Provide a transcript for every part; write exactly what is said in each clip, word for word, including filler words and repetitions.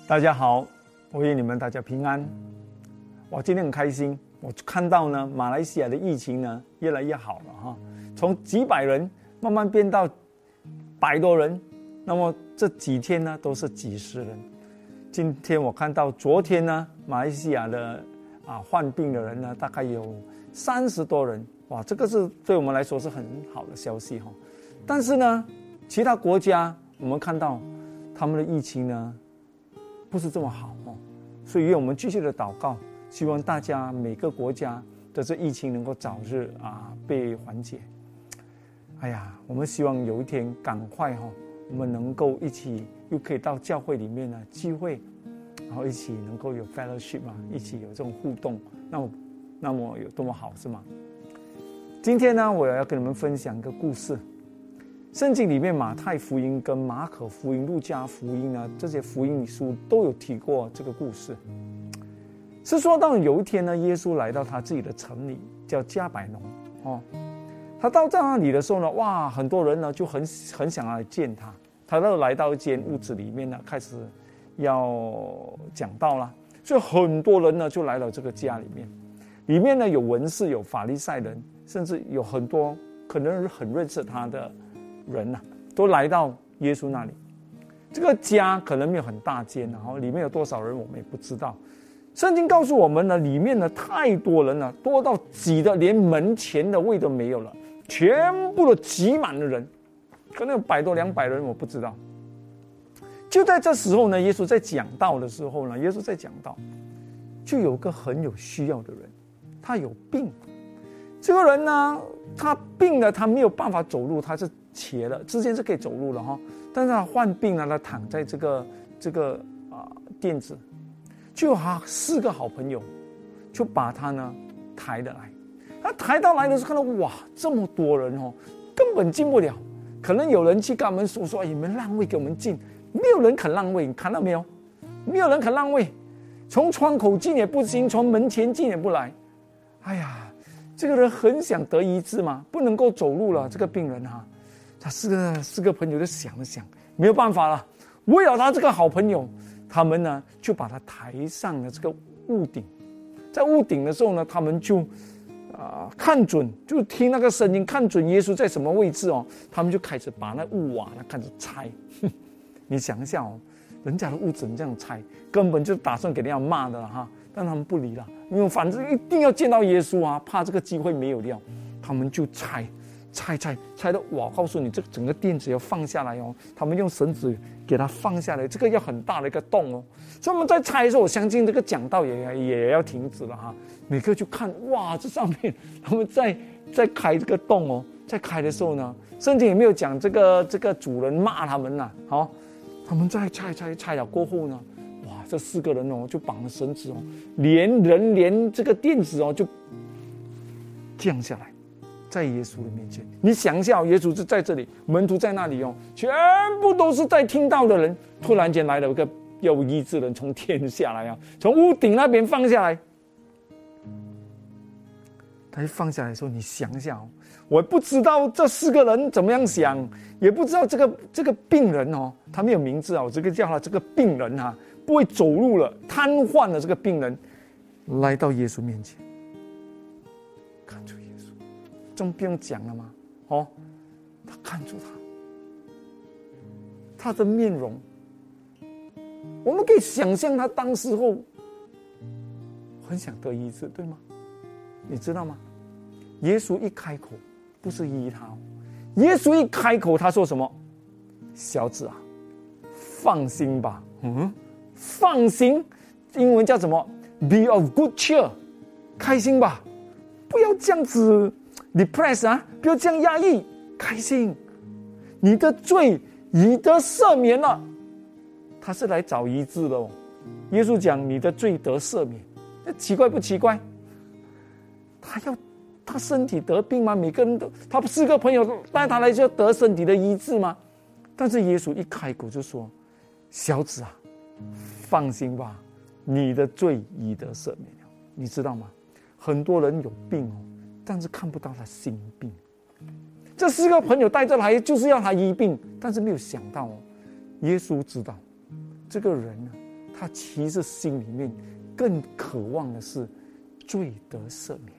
大家好，我愿你们大家平安。我今天很开心，我看到呢，马来西亚的疫情呢越来越好了哈，从几百人慢慢变到百多人，那么这几天呢都是几十人。今天我看到，昨天呢，马来西亚的啊患病的人呢大概有三十多人，哇，这个是对我们来说是很好的消息哈。但是呢，其他国家我们看到他们的疫情呢不是这么好哦，所以愿我们继续的祷告，希望大家每个国家的这疫情能够早日啊被缓解。哎呀，我们希望有一天赶快哈、哦，我们能够一起又可以到教会里面呢聚会，然后一起能够有 fellowship 嘛，一起有这种互动，那么那么有多么好是吗？今天呢，我要跟你们分享一个故事。圣经里面马太福音跟马可福音、路加福音呢，这些福音书都有提过这个故事。是说到有一天呢，耶稣来到他自己的城里，叫加百农哦。他到在那里的时候呢，哇，很多人呢就很很想来见他。他就来到一间屋子里面呢，开始要讲道啦。所以很多人呢就来到这个家里面，里面呢有文士、有法利赛人，甚至有很多可能很认识他的人呐、啊，都来到耶稣那里。这个家可能没有很大间，然后里面有多少人我们也不知道。圣经告诉我们呢，里面呢太多人了，多到挤得连门前的位都没有了，全部都挤满了人，可能有百多两百人，我不知道。就在这时候呢，耶稣在讲道的时候呢，耶稣在讲道，就有个很有需要的人，他有病。这个人呢，他病了，他没有办法走路，他是瘸了，之前是可以走路了哈，但是他患病了，他躺在这个这个啊垫子，就有他四个好朋友，就把他呢抬得来。他抬到来的时候，看到哇，这么多人哦，根本进不了。可能有人去跟他们说说，哎，你们让位给我们进，没有人肯让位，你看到没有？没有人肯让位，从窗口进也不行，从门前进也不来。哎呀，这个人很想得医治嘛，不能够走路了，这个病人哈，他四个四个朋友就想了想，没有办法了，为了他这个好朋友，他们呢就把他抬上了这个屋顶。在屋顶的时候呢，他们就啊、呃、看准，就听那个声音，看准耶稣在什么位置哦，他们就开始把那屋瓦呢开始拆。你想一下哦，人家的屋子这样拆，根本就打算给人家骂的了哈，但他们不理了，因为反正一定要见到耶稣啊，怕这个机会没有了，他们就拆。拆拆拆的，我告诉你，这整个垫子要放下来哦。他们用绳子给它放下来，这个要很大的一个洞哦。所以我们在拆的时候，我相信这个讲道也也要停止了哈。每个就看，哇，这上面他们在在开这个洞哦，在开的时候呢，圣经也没有讲这个这个主人骂他们呐、啊，好、哦，他们在拆拆拆了过后呢，哇，这四个人哦就绑了绳子哦，连人连这个垫子哦就降下来。在耶稣的面前，你想一下，耶稣是在这里，门徒在那里哦，全部都是在听到的人。突然间来了一个要医治的人从天下来啊，从屋顶那边放下来。他一放下来的时候，你想一下哦，我不知道这四个人怎么样想，也不知道这个这个病人哦，他没有名字啊，我这个叫他这个病人哈、啊，不会走路了，瘫痪了，这个病人来到耶稣面前，看出。这不用讲了吗？哦，他看住他，他的面容，我们可以想象他当时候很想得医治，对吗？你知道吗？耶稣一开口，不是医他、哦，耶稣一开口，他说什么？小子啊，放心吧，嗯，放心，英文叫什么 ？Be of good cheer， 开心吧，不要这样子。depress 啊，不要这样压抑，开心，你的罪已得赦免了。他是来找医治的哦。耶稣讲你的罪得赦免，那奇怪不奇怪？他要他身体得病吗？每个人都，他四个朋友带他来就得身体的医治吗？但是耶稣一开口就说：“小子啊，放心吧，你的罪已得赦免了。”你知道吗？很多人有病哦。但是看不到他心病，这四个朋友带着来就是要他医病，但是没有想到哦，耶稣知道这个人呢他其实心里面更渴望的是罪得赦免。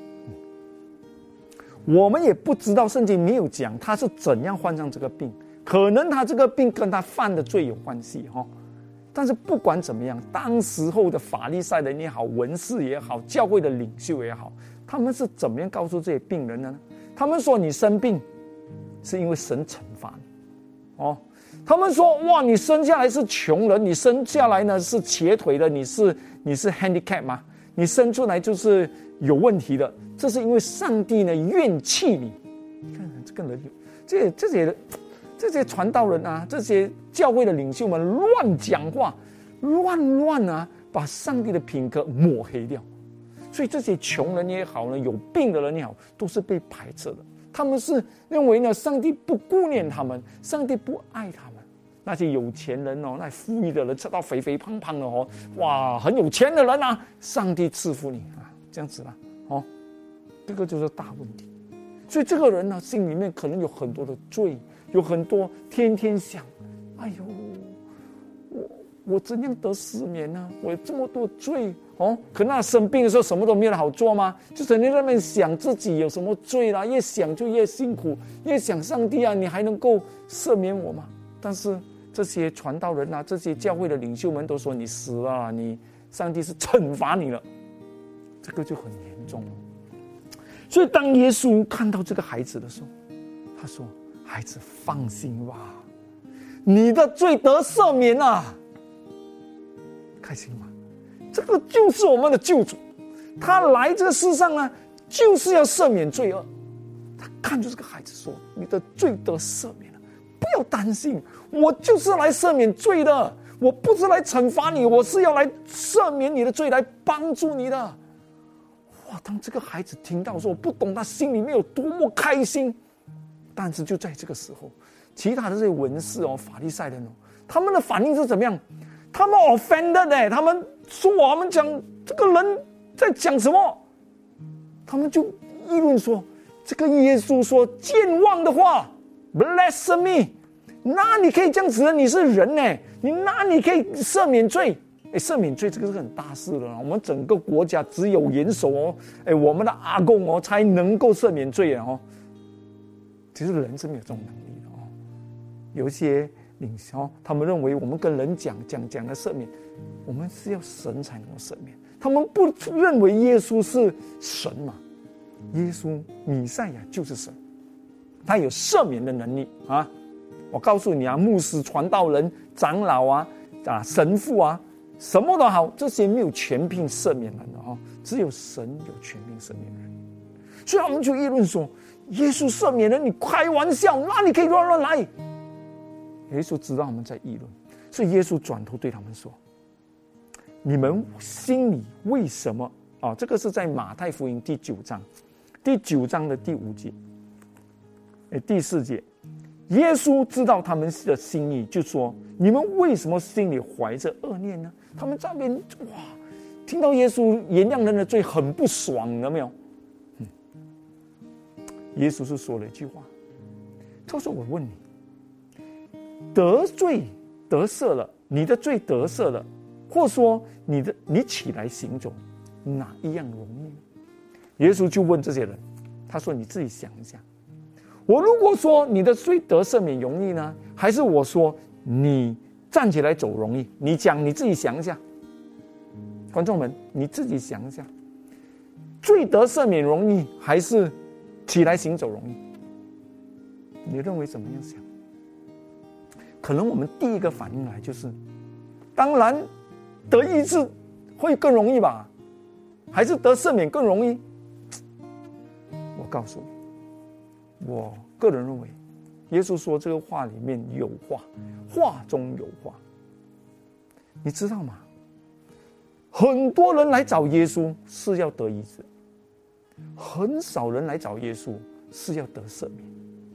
嗯、我们也不知道，圣经没有讲他是怎样患上这个病，可能他这个病跟他犯的罪有关系哈。但是不管怎么样，当时候的法利赛人也好，文士也好，教会的领袖也好，他们是怎么样告诉这些病人的呢？他们说你生病是因为神惩罚你哦。他们说哇，你生下来是穷人，你生下来呢是瘸腿的，你是你是 handicap 吗？你生出来就是有问题的，这是因为上帝呢怨气你。你看这个人，这些这些这些传道人啊，这些教会的领袖们乱讲话，乱乱啊，把上帝的品格抹黑掉。所以这些穷人也好呢，有病的人也好，都是被排斥的。他们是认为呢，上帝不顾念他们，上帝不爱他们。那些有钱人哦，那富裕的人吃到肥肥胖胖的哦，哇，很有钱的人啊，上帝赐福你啊，这样子啦，哦，这个就是大问题。所以这个人呢，心里面可能有很多的罪，有很多天天想，哎呦，我我怎样得赦免呢？我有这么多罪哦，可那生病的时候什么都没有好做吗？就整天在那边想自己有什么罪啦，越想就越辛苦，越想上帝啊，你还能够赦免我吗？但是这些传道人啊，这些教会的领袖们都说你死了，你上帝是惩罚你了，这个就很严重了。所以当耶稣看到这个孩子的时候，他说：“孩子，放心吧，你的罪得赦免啊，开心吗？这个就是我们的救主，他来这个世上呢，就是要赦免罪恶。他看着这个孩子说：你的罪得赦免了，不要担心，我就是来赦免罪的，我不是来惩罚你，我是要来赦免你的罪，来帮助你的。”哇！当这个孩子听到说，我不懂他心里面有多么开心。但是就在这个时候，其他的这些文士哦、法利赛人哦，他们的反应是怎么样？他们 offended 哎，他们说我们讲这个人在讲什么？他们就议论说，这个耶稣说健忘的话 ，blasphemy， 那你可以这样子的，你是人呢，你那你可以赦免罪。哎，赦免罪这个是很大事的，我们整个国家只有元首哦，哎，我们的阿公哦才能够赦免罪哦。其实人是没有这种能力的哦。有一些领袖，他们认为我们跟人讲讲讲的赦免，我们是要神才能够赦免。他们不认为耶稣是神嘛？耶稣弥赛亚就是神，他有赦免的能力啊！我告诉你啊，牧师、传道人、长老啊、啊神父啊。什么都好，这些没有权柄赦免人的哈，只有神有权柄赦免人。所以他们就议论说：耶稣赦免人，你开玩笑，那你可以乱乱来。耶稣知道他们在议论，所以耶稣转头对他们说：你们心里为什么啊？这个是在马太福音第九章，第九章的第五节，哎，第四节。耶稣知道他们的心意，就说：你们为什么心里怀着恶念呢？他们在那边哇，听到耶稣原谅人的罪很不爽，有没有？嗯，耶稣是说了一句话，他说：我问你，得罪得赦了，你的罪得赦了，或说你的你起来行走，哪一样容易呢？耶稣就问这些人，他说：你自己想一下。我如果说你的罪得赦免容易呢，还是我说你站起来走容易？你讲，你自己想一下，观众们，你自己想一下，罪得赦免容易，还是起来行走容易？你认为怎么样想？可能我们第一个反应来就是，当然得医治会更容易吧，还是得赦免更容易？我告诉你。我个人认为，耶稣说这个话里面有话，话中有话。你知道吗？很多人来找耶稣是要得医治，很少人来找耶稣是要得赦免。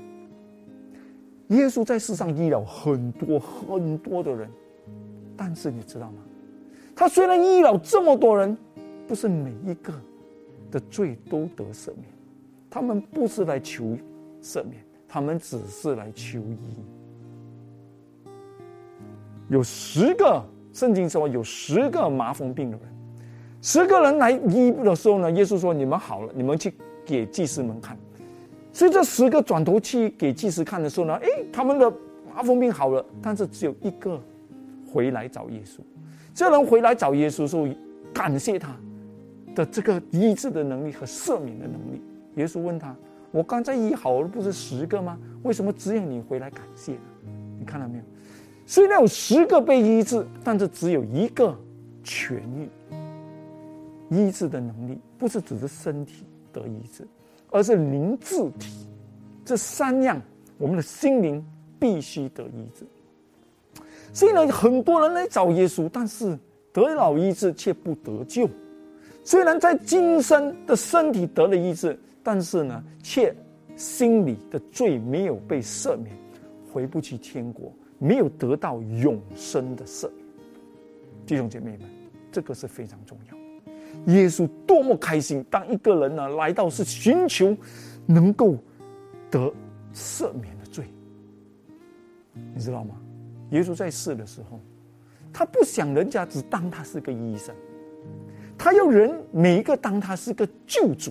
耶稣在世上医了很多很多的人，但是你知道吗？他虽然医了这么多人，不是每一个的罪都得赦免，他们不是来求赦免，他们只是来求医。有十个圣经说有十个麻风病的人，十个人来医的时候呢，耶稣说你们好了，你们去给祭司们看。所以这十个转头去给祭司看的时候呢，诶，他们的麻风病好了，但是只有一个回来找耶稣。这人回来找耶稣的时候，感谢他的这个医治的能力和赦免的能力。耶稣问他，我刚才医好了不是十个吗？为什么只有你回来感谢呢？你看到没有？虽然有十个被医治，但是只有一个痊愈。医治的能力不是只是身体得医治，而是灵智体，这三样我们的心灵必须得医治。所以呢，很多人来找耶稣，但是得了医治却不得救。虽然在今生的身体得了医治，但是呢，却心里的罪没有被赦免，回不去天国，没有得到永生的赦免。弟兄姐妹们，这个是非常重要。耶稣多么开心，当一个人呢来到是寻求能够得赦免的罪，你知道吗？耶稣在世的时候，他不想人家只当他是个医生，他要人每一个当他是个救主。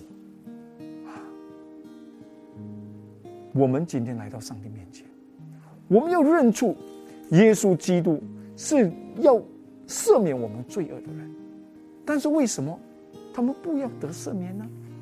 我们今天来到上帝面前，我们要认出耶稣基督是要赦免我们罪恶的人，但是为什么他们不要得赦免呢？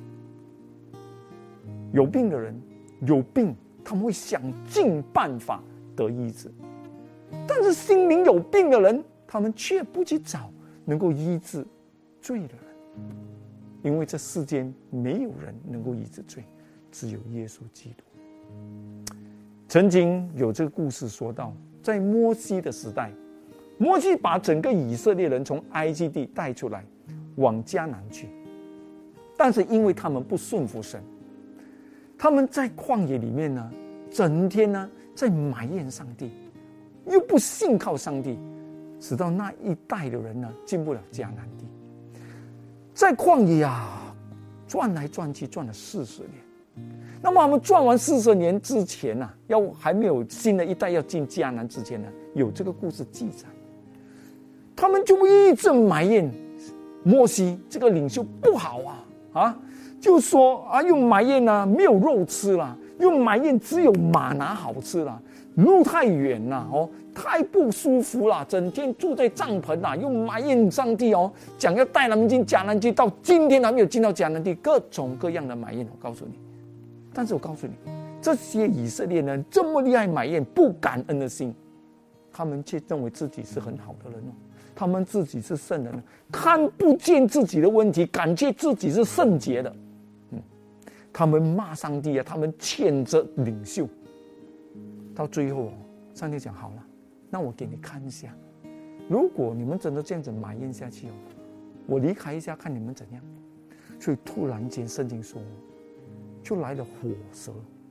有病的人有病，他们会想尽办法得医治，但是心灵有病的人，他们却不去找能够医治罪的人，因为这世间没有人能够医治罪，只有耶稣基督。曾经有这个故事说到，在摩西的时代，摩西把整个以色列人从埃及地带出来往迦南去，但是因为他们不顺服神，他们在旷野里面呢，整天呢在埋怨上帝，又不信靠上帝，使到那一代的人呢进不了迦南地。在旷野啊转来转去，转了四十年。那么我们转完四十年之前啊，要还没有新的一代要进迦南之前呢，有这个故事记载，他们就一直埋怨摩西这个领袖不好啊啊，就说啊，又埋怨啊没有肉吃了，又埋怨只有玛拿好吃了，路太远了哦，太不舒服了，整天住在帐篷啊，又埋怨上帝哦，讲要带他们进迦南地，到今天还没有进到迦南地，各种各样的埋怨，我告诉你。但是我告诉你，这些以色列人这么厉害埋怨不感恩的心，他们却认为自己是很好的人哦，他们自己是圣人，看不见自己的问题，感觉自己是圣洁的。嗯，他们骂上帝啊，他们谴责领袖，到最后上帝讲好了，那我给你看一下，如果你们真的这样子埋怨下去哦，我离开一下看你们怎样。所以突然间圣经说，就来了火蛇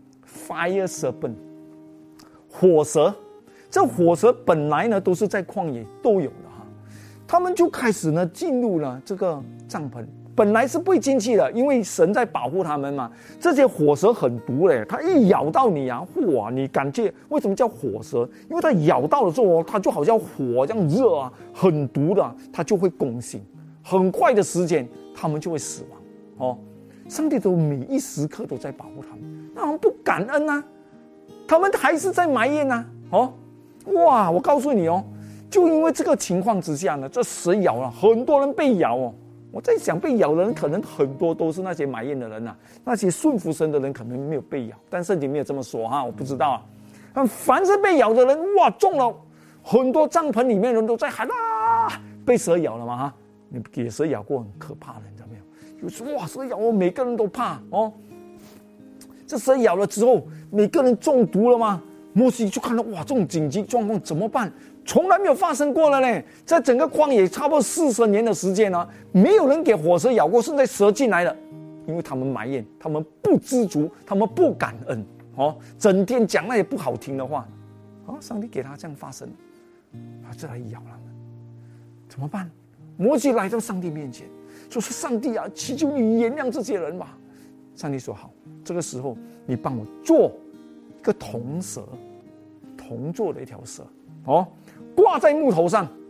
，fire serpent， 火蛇。这火蛇本来呢都是在旷野都有的哈，他们就开始呢进入了这个帐篷，本来是不会进去的，因为神在保护他们嘛。这些火蛇很毒嘞，它一咬到你啊，哇，你感觉为什么叫火蛇？因为它咬到的时候，它就好像火这样热啊，很毒的，它就会攻心，很快的时间他们就会死亡哦。上帝都每一时刻都在保护他们，那他们不感恩啊，他们还是在埋怨啊，哦，哇！我告诉你哦，就因为这个情况之下呢，这蛇咬了很多人被咬哦。我在想，被咬的人可能很多都是那些埋怨的人啊，那些顺服神的人可能没有被咬，但圣经没有这么说哈，我不知道啊。但凡是被咬的人，哇，中了很多帐篷里面人都在喊啊，被蛇咬了嘛哈，你给蛇咬过很可怕的，你知道没有？就是哇，蛇咬我，每个人都怕哦。这蛇咬了之后，每个人中毒了吗？摩西就看到哇，这种紧急状况怎么办？从来没有发生过了呢。在整个旷野差不多四十年的时间呢，没有人给火蛇咬过，现在蛇进来了，因为他们埋怨，他们不知足，他们不感恩哦，整天讲那些不好听的话，啊，上帝给他这样发生，他就来咬他们，怎么办？摩西来到上帝面前，说是上帝啊，祈求你原谅这些人吧。上帝说好，这个时候你帮我做一个铜蛇，铜做的一条蛇哦，挂在木头上，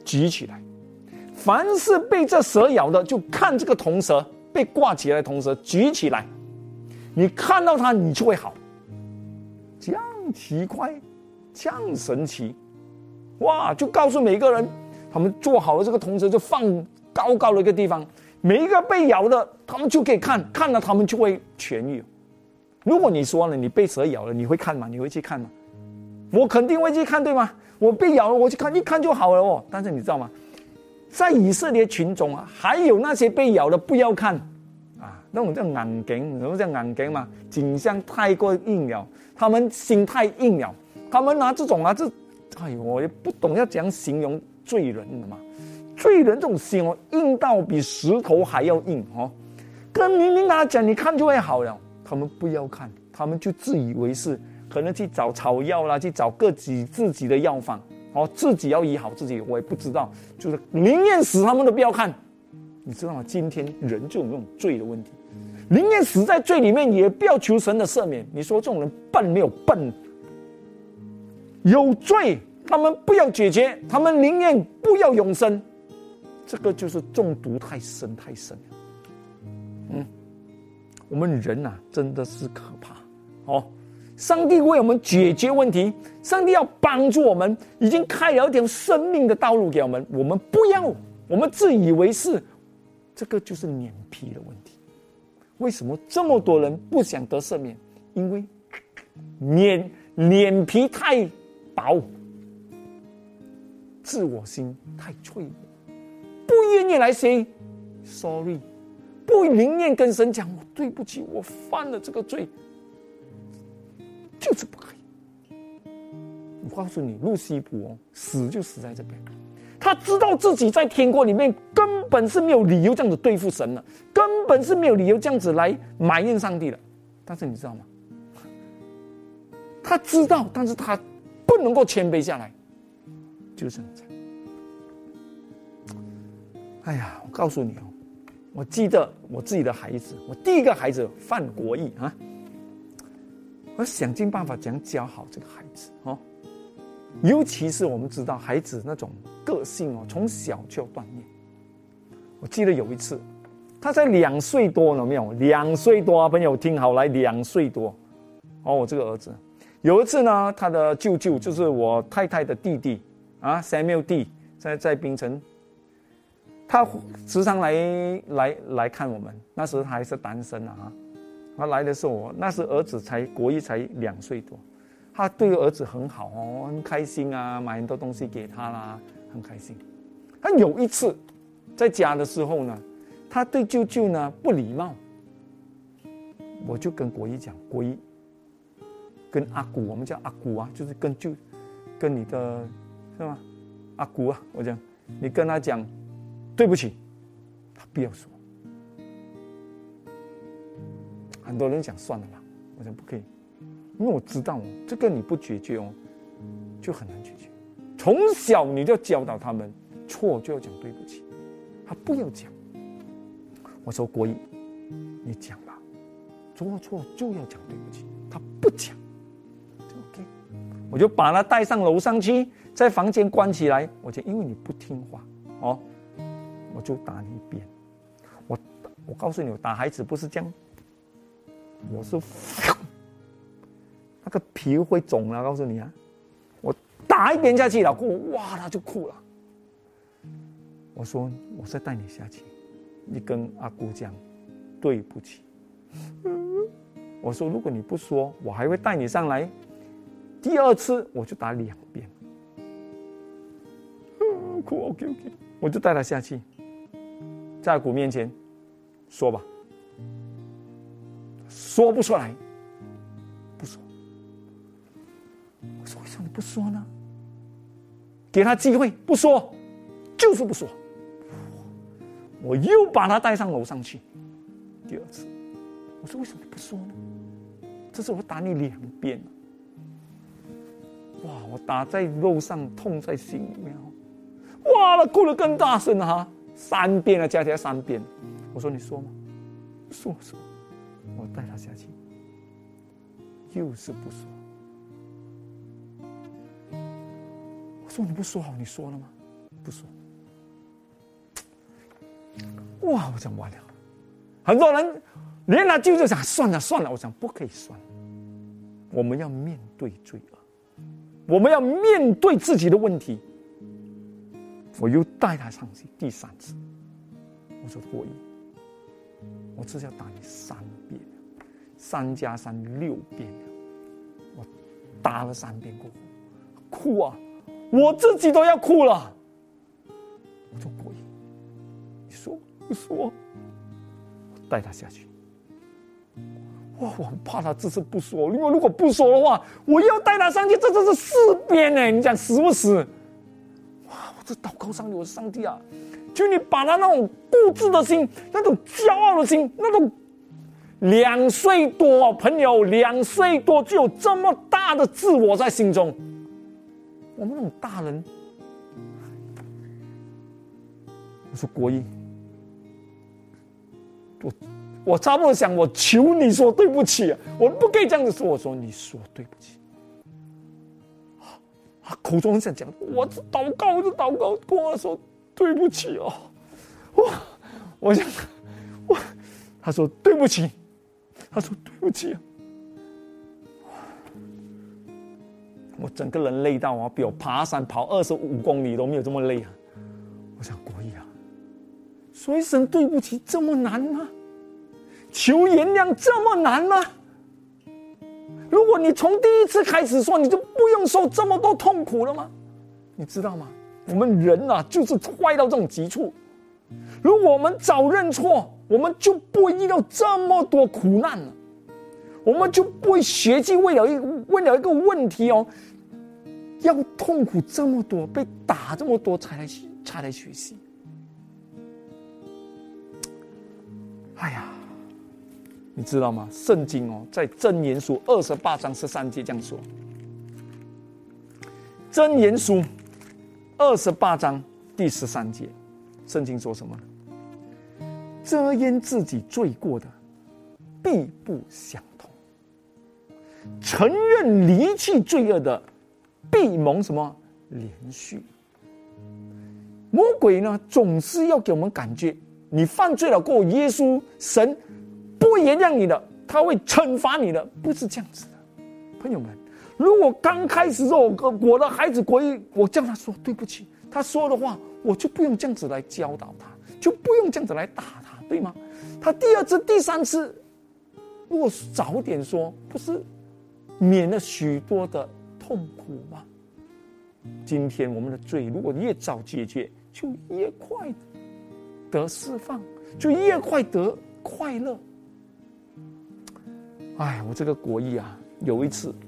举起来。凡是被这蛇咬的，就看这个铜蛇被挂起来的铜蛇举起来，你看到它，你就会好。这样奇怪，这样神奇，哇！就告诉每个人，他们做好了这个铜蛇，就放高高的一个地方，每一个被咬的，他们就可以看，看了他们就会痊愈。如果你说了，你被蛇咬了，你会看吗？你会去看吗？我肯定会去看，对吗？我被咬了，我去看，一看就好了哦。但是你知道吗？在以色列群众啊，还有那些被咬的不要看啊，那种叫眼睛，什么叫眼睛嘛？景象太过硬了，他们心太硬了，他们拿这种啊，这，哎呦，我也不懂要怎样形容罪人的嘛。罪人这种心哦，硬到比石头还要硬哦。跟明明他讲，你看就会好了，他们不要看，他们就自以为是，可能去找草药啦，去找各己自己的药方。哦，自己要医好自己，我也不知道，就是宁愿死他们都不要看，你知道吗？今天人就有那种罪的问题，宁愿死在罪里面，也不要求神的赦免。你说这种人笨没有笨？有罪，他们不要解决，他们宁愿不要永生，这个就是中毒太深太深了。嗯，我们人啊，真的是可怕哦。上帝为我们解决问题，上帝要帮助我们，已经开了一条生命的道路给我们。我们不要，我们自以为是，这个就是脸皮的问题。为什么这么多人不想得赦免？因为脸脸皮太薄，自我心太脆弱，不愿意来 say sorry， 不宁愿跟神讲，我对不起，我犯了这个罪。就是不可以。我告诉你，路西卜哦，死就死在这边。他知道自己在天国里面根本是没有理由这样子对付神的，根本是没有理由这样子来埋怨上帝的。但是你知道吗？他知道，但是他不能够谦卑下来，就是这样。哎呀，我告诉你哦，我记得我自己的孩子，我第一个孩子范国义啊。我想尽办法怎样教好这个孩子哦，尤其是我们知道孩子那种个性哦，从小就要锻炼。我记得有一次，他才两岁多，有没有？两岁多啊，朋友听好来，两岁多哦，我这个儿子有一次呢，他的舅舅就是我太太的弟弟啊 ，Samuel 弟在在槟城，他时常来来来看我们，那时候他还是单身啊。他来的时候，我那时儿子才国一才两岁多，他对儿子很好哦，很开心啊，买很多东西给他啦，很开心。他有一次在家的时候呢，他对舅舅呢不礼貌，我就跟国一讲，国一跟阿姑，我们叫阿姑啊，就是跟舅跟你的是吗？阿姑啊，我讲你跟他讲对不起，他不要说。很多人讲算了吧，我讲不可以，因为我知道哦，这个你不解决哦，就很难解决。从小你就要教导他们，错就要讲对不起，他不要讲。我说国一，你讲吧，做错就要讲对不起，他不讲，就 OK。我就把他带上楼上去，在房间关起来。我讲，因为你不听话哦，我就打你一鞭。我我告诉你，我打孩子不是这样。我是那个皮会肿了，告诉你啊！我打一鞭下去了，哇，他就哭了。我说，我再带你下去，你跟阿姑讲对不起。我说，如果你不说，我还会带你上来。第二次我就打两鞭。哭 OK OK， 我就带他下去，在阿姑面前说吧。说不出来，不说。我说为什么你不说呢？给他机会，不说，就是不说。我又把他带上楼上去，第二次，我说为什么你不说呢？这次我打你两鞭，哇！我打在肉上，痛在心里面，哇！他哭得更大声啊，三遍啊，加起来三遍。我说你说吗？说说。我带他下去，又是不说。我说你不说好，你说了吗？ 不说。哇！我想完了，很多人连他就就想算了算了，我想不可以算，我们要面对罪恶，我们要面对自己的问题。我又带他上去第三次，我说过瘾，我至少打你三遍，三加三六遍，我打了三遍过后，哭啊，我自己都要哭了。我说过瘾，你说你说，我带他下去。哇，我很怕他这次不说，因为如果不说的话，我又要带他上去，这这是四遍呢，你讲死不死？哇，我这祷告上帝，我上帝啊，就你把他那种固执的心，那种骄傲的心，那种两岁多朋友两岁多就有这么大的自我在心中，我们那种大人，我说国一，我我差不多想，我求你说对不起、啊，我不可以这样子说。我说你说对不起，他口中想讲，我是祷告，我是祷告，跟我说对不起哦，哇，我想，我他说对不起，他说对不起、啊，我整个人累到啊，比我爬山跑二十五公里都没有这么累啊！我想国义啊，说一声对不起这么难吗？求原谅这么难吗？如果你从第一次开始说，你就不用受这么多痛苦了吗？你知道吗？我们人啊，就是坏到这种极处。如果我们早认错，我们就不会遇到这么多苦难了。我们就不会学习为了一为了一个问题哦，要痛苦这么多，被打这么多才来才来学习。哎呀！你知道吗？圣经哦，在箴言书二十八章十三节这样说。箴言书二十八章第十三节，圣经说什么呢？遮掩自己罪过的，必不相同；承认离弃罪恶的，必蒙什么连续。魔鬼呢，总是要给我们感觉，你犯罪了过后，耶稣神不会原谅你的，他会惩罚你的，不是这样子的。朋友们，如果刚开始说我的孩子国一，我叫他说对不起，他说的话，我就不用这样子来教导他，就不用这样子来打他，对吗？他第二次、第三次，如果早点说，不是免了许多的痛苦吗？今天我们的罪，如果越早解决，就越快得释放，就越快得快乐。哎，我这个国义啊，有一次，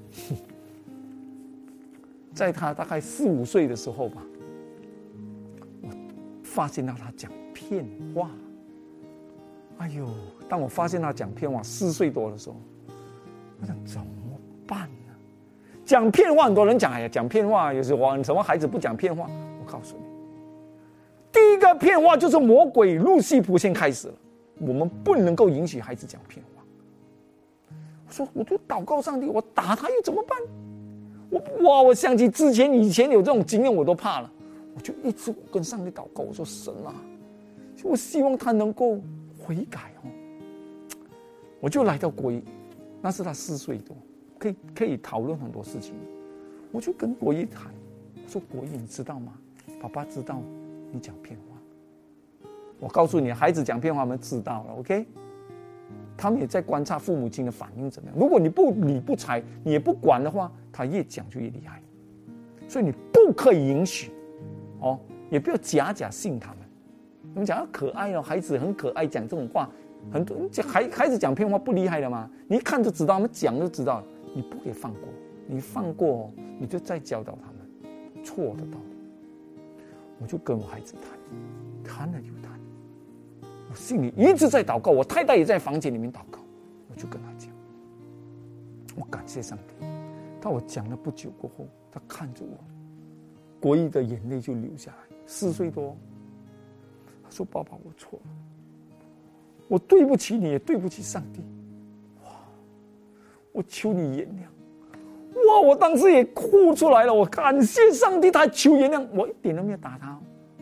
在他大概四五岁的时候吧，我发现到他讲骗话。哎呦，当我发现他讲骗话，四岁多的时候，我想怎么办呢？讲骗话，很多人讲，哎呀，讲骗话有时候什么孩子不讲骗话？我告诉你，第一个骗话就是魔鬼路西弗先开始了，我们不能够允许孩子讲骗话。我说，我就祷告上帝，我打他又怎么办？我哇！我想起之前以前有这种经验，我都怕了。我就一直跟上帝祷告，我说神啊，我希望他能够悔改哦。我就来到国一，那是他四岁多，可以可以讨论很多事情。我就跟国一谈，我说国一，你知道吗？爸爸知道你讲骗话。我告诉你，孩子讲骗话，我们知道了 ，OK？他们也在观察父母亲的反应怎么样。如果你不理不睬，你也不管的话，他越讲就越厉害。所以你不可以允许，哦，也不要假假信他们。我们讲可爱哦，孩子很可爱，讲这种话，很多孩孩子讲骗话不厉害的吗？你一看就知道，他们讲就知道了。你不可以放过，你放过、哦，你就再教导他们错的道理。我就跟我孩子谈，谈了又谈。我心里一直在祷告，我太太也在房间里面祷告，我就跟他讲，我感谢上帝。当我讲了不久过后，他看着我，国一的眼泪就流下来。四岁多，他说：“爸爸，我错了，我对不起你，也对不起上帝。哇，我求你原谅。”哇，我当时也哭出来了。我感谢上帝，他求原谅，我一点都没有打他，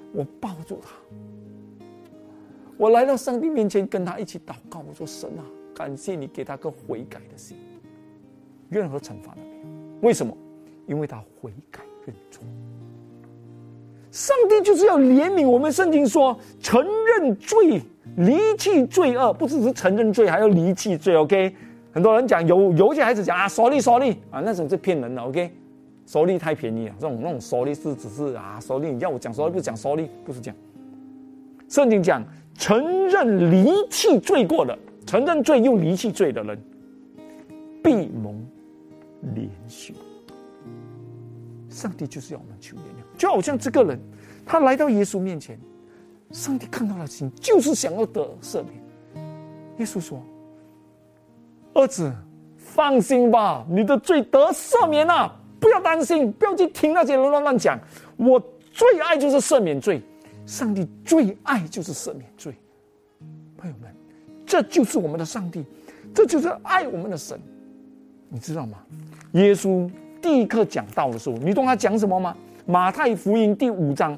我抱住他，我来到上帝面前，跟他一起祷告。我说：神啊，感谢你给他个悔改的心，任何惩罚都没有。为什么？因为他悔改认错。上帝就是要怜悯我们。圣经说，承认罪，离弃罪恶，不只是承认罪，还要离弃罪。OK， 很多人讲有有些孩子讲啊，sorry sorry 啊，那种是骗人的。OK，sorry 太便宜了，这种那种 sorry 是只是啊 sorry， 你要我讲 sorry 不讲 sorry， 不是这样。圣经讲，承认离弃罪过的，承认罪又离弃罪的人，必蒙怜恤。上帝就是要我们求原谅，就好像这个人，他来到耶稣面前，上帝看到他的心，就是想要得赦免。耶稣说：儿子，放心吧，你的罪得赦免了，不要担心，不要去听那些人乱乱讲。我最爱就是赦免罪，上帝最爱就是赦免罪。朋友们，这就是我们的上帝，这就是爱我们的神。你知道吗？耶稣第一课讲道的时候，你懂他讲什么吗？马太福音第五章，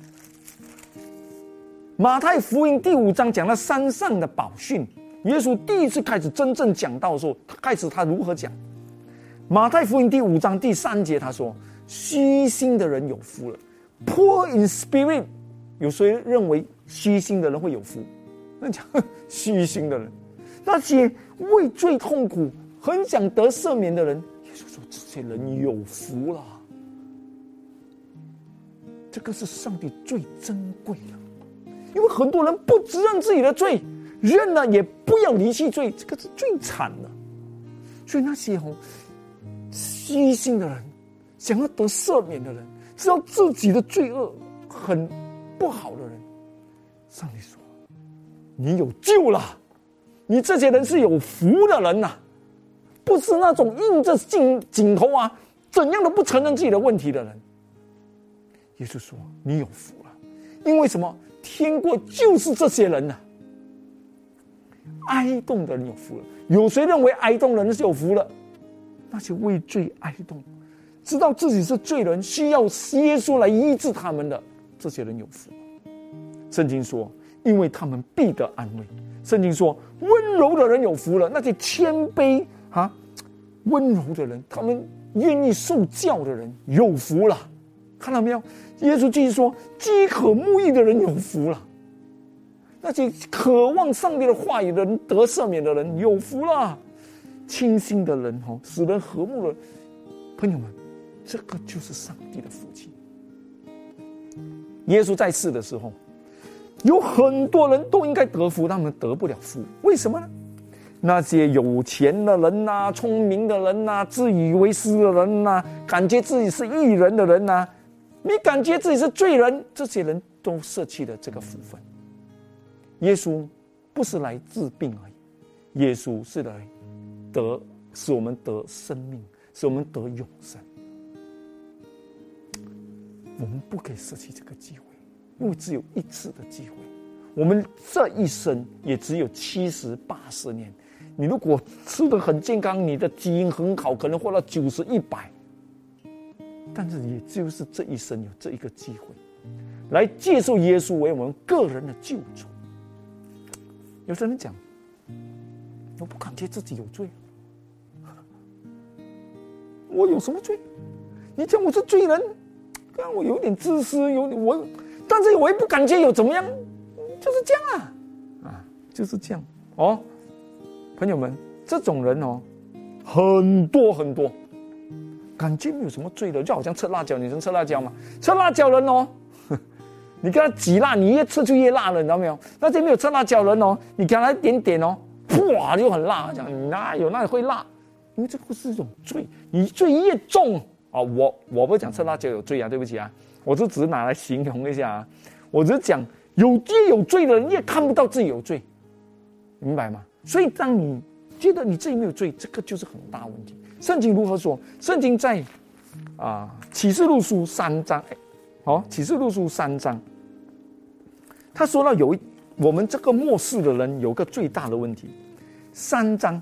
马太福音第五章讲了山上的宝训。耶稣第一次开始真正讲道的时候，开始他如何讲？马太福音第五章第三节他说：虚心的人有福了。 Poor in spirit， 有谁认为虚心的人会有福？那讲虚心的人，那些为罪痛苦、很想得赦免的人，耶稣说这些人有福了。这个是上帝最珍贵的，因为很多人不知认自己的罪，认了也不要离弃罪，这个是最惨的。所以那些哦虚心的人，想要得赦免的人，知道自己的罪恶很不好的人，上帝说你有救了，你这些人是有福的人啊，不是那种硬着颈颈头啊，怎样都不承认自己的问题的人。耶稣说你有福了，因为什么？天国就是这些人啊。哀痛的人有福了。有谁认为哀痛的人是有福了？那些为罪哀痛，知道自己是罪人，需要耶稣来医治他们的，这些人有福。圣经说因为他们必得安慰。圣经说温柔的人有福了，那些谦卑啊温柔的人，他们愿意受教的人有福了。看到没有？耶稣继续说饥渴沐浴的人有福了，那些渴望上帝的话语的人，得赦免的人有福了。清心的人，使人和睦的人，朋友们，这个就是上帝的福气。耶稣在世的时候，有很多人都应该得福，他们得不了福，为什么呢？那些有钱的人啊，聪明的人啊，自以为是的人啊，感觉自己是义人的人啊，你感觉自己是罪人，这些人都舍弃了这个福分。耶稣不是来治病而已，耶稣是来得使我们得生命，使我们得永生。我们不可以舍弃这个机会，因为只有一次的机会，我们这一生也只有七十八十年。你如果吃得很健康，你的基因很好，可能活到九十一百，但是也就是这一生有这一个机会，来接受耶稣为我们个人的救主。有些人讲，我不感觉自己有罪，我有什么罪？你讲我是罪人，看我有点自私，有点我，但是我也不感觉有怎么样，就是这样啊，啊，就是这样哦。朋友们，这种人哦，很多很多，感觉没有什么罪的，就好像吃辣椒，你能吃辣椒吗？吃辣椒人哦，你跟他挤辣，你越吃就越辣了，你知道没有？那些没有吃辣椒人哦，你给他一点点哦，哇就很辣，讲你哪有那里会辣？因为这不是一种罪，你罪越重啊、哦，我我不讲吃辣椒有罪啊，对不起啊，我就只是拿来形容一下啊，我只是讲有越有罪的人越看不到自己有罪，明白吗？所以当你觉得你自己没有罪，这个就是很大问题。圣经如何说？圣经在啊启示录书三章，哦，启示录书三章，他说到有一我们这个末世的人有个最大的问题。三章，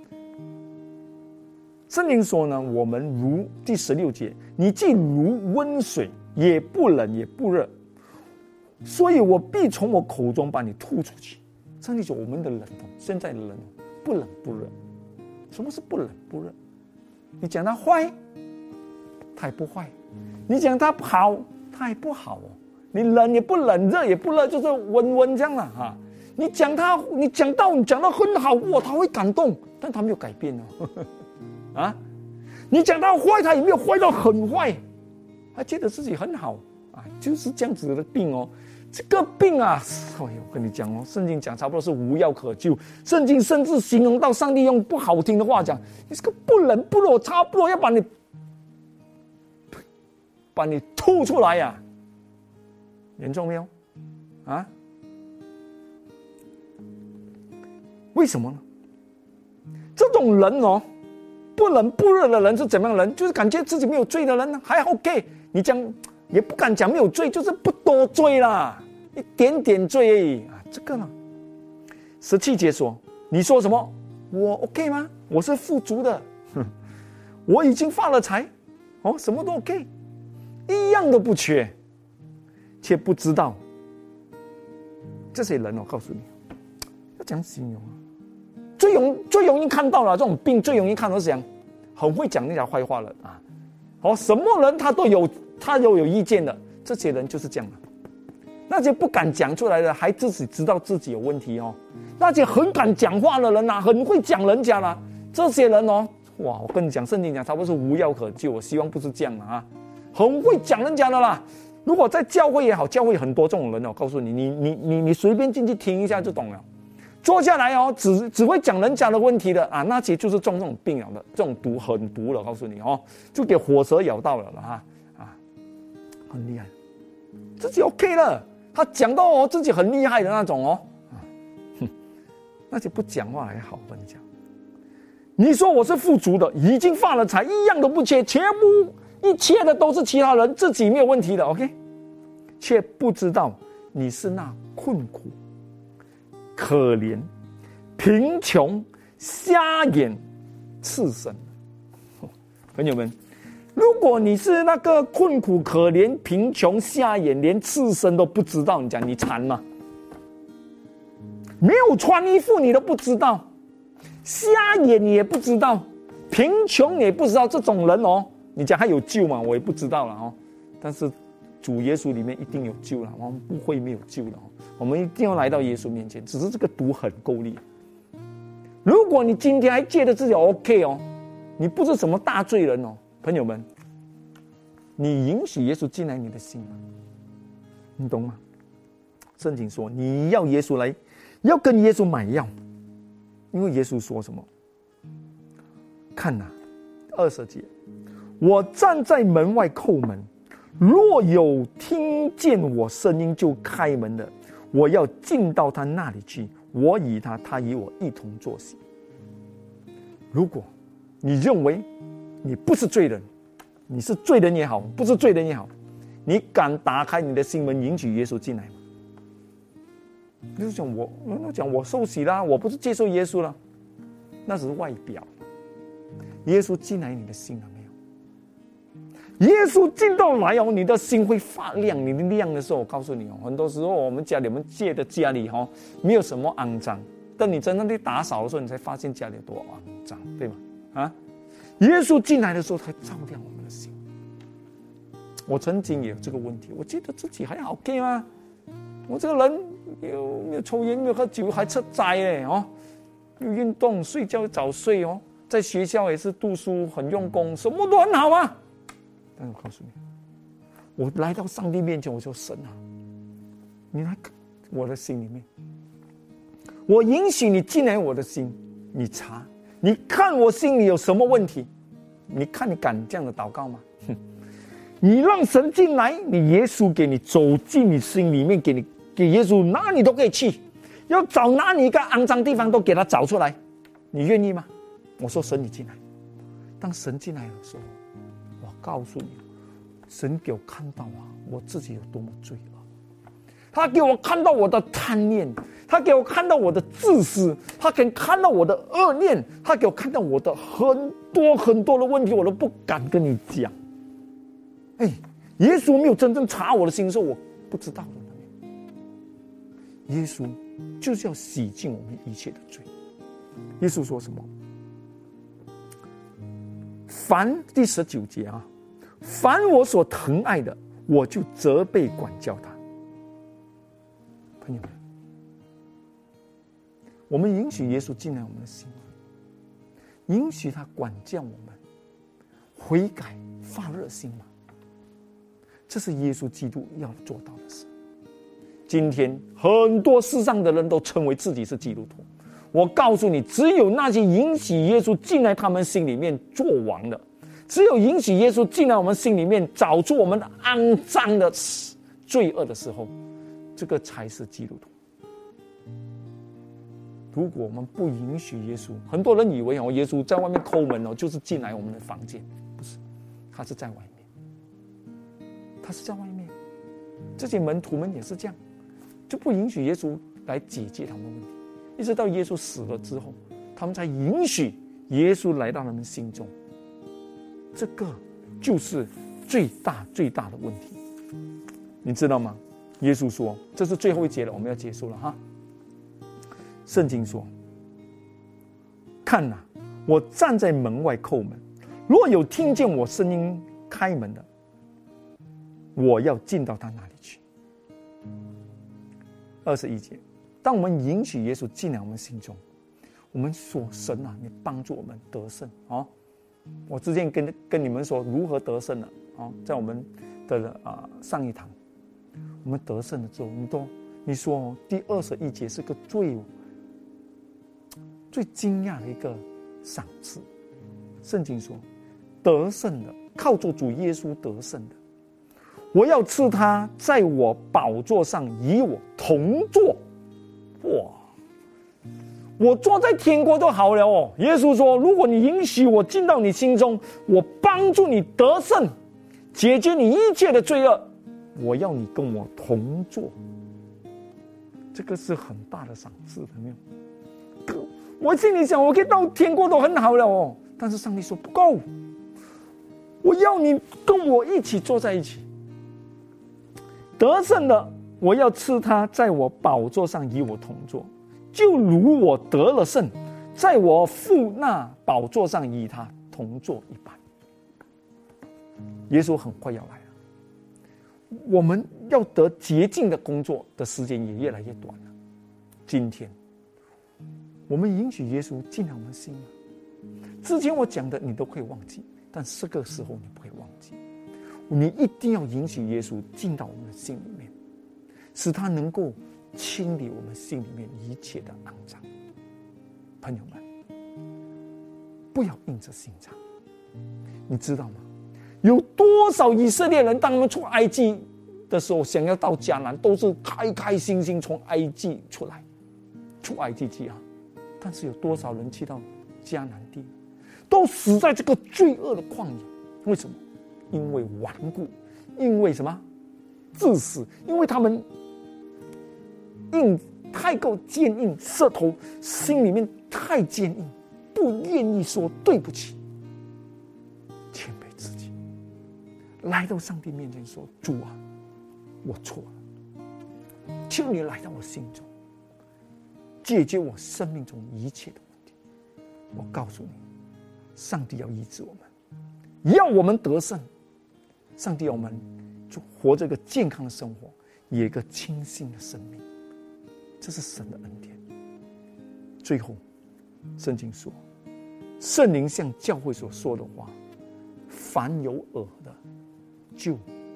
圣经说呢，我们如第十六节，你既如温水，也不冷也不热， 所以我必从我口中把你吐出去。上帝说，我们的人哦，现在的人不冷不热。什么是不冷不热？你讲他坏，他也不坏；你讲他好，他也不好哦。你冷也不冷，热也不热，就是温温这样了哈。你讲他，你讲到你讲到很好，哇，他会感动，但他没有改变哦。啊，你讲他坏，他也没有坏到很坏，他觉得自己很好啊，就是这样子的病哦。这个病啊，哎呦，我跟你讲哦，圣经讲差不多是无药可救。圣经甚至形容到上帝用不好听的话讲，你这个不冷不热，差不多要把你把你吐出来呀、啊，严重没有？啊？为什么呢？这种人哦，不冷不热的人是怎么样的人？就是感觉自己没有罪的人呢，还 OK。你讲也不敢讲没有罪，就是不多罪啦，一点点罪而已啊。这个呢，十七节说，你说什么？我 OK 吗？我是富足的，我已经发了财，哦，什么都 OK， 一样都不缺，却不知道这些人，我告诉你，要讲形容啊。最容最容易看到了这种病，最容易看到是讲很会讲人家坏话了啊！哦，什么人他都有他都有意见的，这些人就是这样的。那些不敢讲出来的，还自己知道自己有问题哦。那些很敢讲话的人啊，很会讲人家啦，这些人哦，哇！我跟你讲，圣经讲差不多是无药可救，我希望不是这样的啊，很会讲人家的啦。如果在教会也好，教会很多这种人哦，我告诉你，你你你你随便进去听一下就懂了。坐下来哦，只只会讲人家的问题的啊，那其实就是中这种病了的，这种毒很毒了，告诉你哦，就给火蛇咬到了了哈啊，很厉害，自己 OK 了，他讲到哦自己很厉害的那种哦，啊，哼，那些不讲话还好，我跟你讲，你说我是富足的，已经发了财，一样都不缺，全部一切的都是其他人，自己没有问题的 OK， 却不知道你是那困苦、可怜、贫穷、瞎眼、赤身。朋友们，如果你是那个困苦、可怜、贫穷、瞎眼，连赤身都不知道，你讲你惨吗？没有穿衣服你都不知道，瞎眼你也不知道，贫穷你也不知道，这种人哦，你讲他有救吗？我也不知道了哦。但是主耶稣里面一定有救了，我们不会没有救的哦。我们一定要来到耶稣面前，只是这个毒很够力。如果你今天还觉得自己 OK 哦，你不是什么大罪人哦，朋友们，你允许耶稣进来你的心吗？你懂吗？圣经说你要耶稣来，要跟耶稣买药，因为耶稣说什么？看哪、啊，二十节，我站在门外叩门，若有听见我声音就开门的，我要进到他那里去，我与他，他与我一同坐席。如果你认为你不是罪人，你是罪人也好，不是罪人也好，你敢打开你的心门，允许耶稣进来吗？你就讲我，我讲我受洗啦，我不是接受耶稣了，那只是外表。耶稣进来你的心了没有？耶稣进到来哦，你的心会发亮。你的亮的时候，我告诉你哦，很多时候我们家里我们借的家里哦，没有什么肮脏，等你真正去打扫的时候，你才发现家里多肮脏，对吗？啊，耶稣进来的时候，才照亮我们的心。我曾经也有这个问题，我觉得自己还 OK 吗？我这个人又没有抽烟，没有喝酒，还吃斋嘞哦，有运动，睡觉早睡哦，在学校也是读书很用功，什么都很好啊。但我告诉你，我来到上帝面前，我说神啊，你来看我的心里面，我允许你进来我的心，你查，你看我心里有什么问题？你看你敢这样的祷告吗？你让神进来，你耶稣给你走进你心里面，给你给耶稣哪里都可以去，要找哪里一个肮脏地方都给他找出来，你愿意吗？我说神你进来。当神进来的时候，我告诉你，神给我看到啊，我自己有多么罪恶。他给我看到我的贪念，他给我看到我的自私，他给我看到我的恶念，他给我看到我的很多很多的问题，我都不敢跟你讲。哎，耶稣没有真正查我的心的时候，我不知道的。 耶稣就是要洗净我们一切的罪。耶稣说什么？凡第十九节啊，凡我所疼爱的，我就责备管教他。朋友们，我们允许耶稣进来我们的心，允许他管教我们，悔改发热心吗？这是耶稣基督要做到的事。今天很多世上的人都称为自己是基督徒，我告诉你，只有那些允许耶稣进来他们心里面做王的，只有允许耶稣进来我们心里面找出我们的肮脏的罪恶的时候，这个才是基督徒。如果我们不允许耶稣，很多人以为哦，耶稣在外面抠门哦，就是进来我们的房间，不是，他是在外面，他是在外面。这些门徒们也是这样，就不允许耶稣来解决他们的问题，一直到耶稣死了之后，他们才允许耶稣来到他们心中。这个就是最大最大的问题，你知道吗？耶稣说，这是最后一节了，我们要结束了哈。圣经说，看哪、啊，我站在门外叩门，若有听见我声音开门的，我要进到他那里去。二十一节，当我们允许耶稣进来我们心中，我们说神啊，你帮助我们得胜啊！我之前跟跟你们说如何得胜了啊，在我们的啊、呃、上一堂，我们得胜了之后，你都你说第二十一节是个最最惊讶的一个赏赐。圣经说，得胜的，靠着主耶稣得胜的，我要赐他在我宝座上与我同坐。哇！我坐在天国都好了哦。耶稣说，如果你允许我进到你心中，我帮助你得胜，解决你一切的罪恶，我要你跟我同坐。这个是很大的赏赐，朋友。我心里想，我可以到天国都很好了哦，但是上帝说不够，我要你跟我一起坐在一起。得胜的，我要赐他在我宝座上与我同坐，就如我得了胜，在我父那宝座上与他同坐一般。耶稣很快要来了，我们要得洁净的工作的时间也越来越短了。今天我们允许耶稣进来我们心吗？之前我讲的你都可以忘记，但这个时候你不会忘记，你一定要允许耶稣进到我们的心里面，使他能够清理我们心里面一切的肮脏。朋友们，不要硬着心肠。你知道吗？有多少以色列人当他们出埃及的时候，想要到迦南，都是开开心心从埃及出来，出埃及记啊。但是有多少人去到迦南地，都死在这个罪恶的旷野？为什么？因为顽固，因为什么？自私，因为他们硬太够坚硬，舌头心里面太坚硬，不愿意说对不起，谦卑自己，来到上帝面前说：“主啊，我错了，求你来到我心中，解决我生命中一切的问题。”我告诉你，上帝要医治我们，要我们得胜。上帝要我们就活着一个健康的生活，也一个清新的生命，这是神的恩典。最后，圣经说，圣灵向教会所说的话，凡有耳的就